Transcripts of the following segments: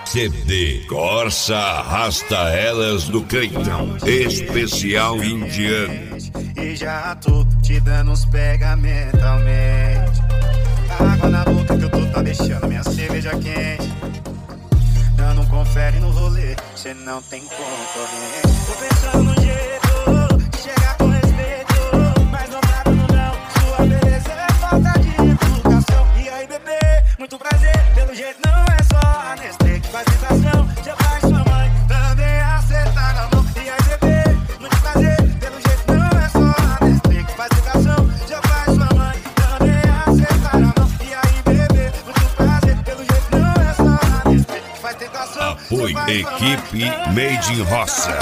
CD Corsa Arrasta Elas do Creitão, especial indiano. E já tô te dando uns pega mentalmente. Água na boca que eu tô, tá deixando minha cerveja quente. Dando um confere no rolê, cê não tem concorrente. Tô pensando no jeito de chegar com respeito, mas não tá dando não. Sua beleza é falta de educação. E aí, bebê, muito prazer. Pelo jeito não é só a Nestlé que faz tentação. Já faz sua mãe também acertar na mão. E aí, bebê, muito prazer. Pelo jeito não é só a Nestlé que faz tentação. Já faz sua mãe também acertar na mão. E aí, bebê, muito prazer. Pelo jeito não é só a Nestlé que faz tentação. Apoio Equipe Made in Roça.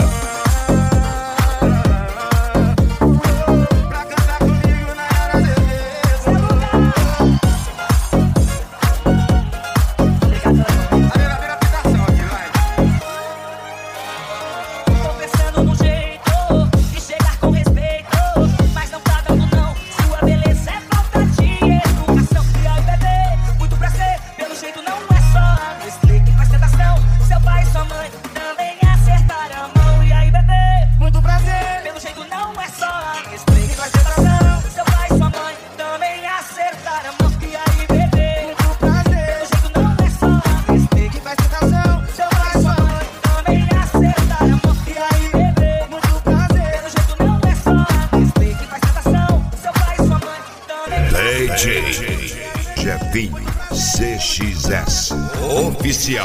DJ Jefinho CXS Oficial.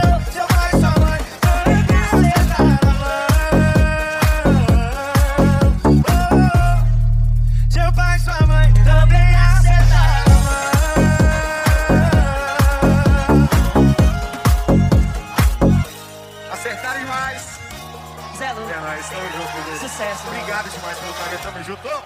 Seu pai e sua mãe também acertaram a mão. Acertaram demais. Zé Lu. É nóis, tamo junto, bebê. Sucesso. Obrigado demais pelo carinho, tamo junto.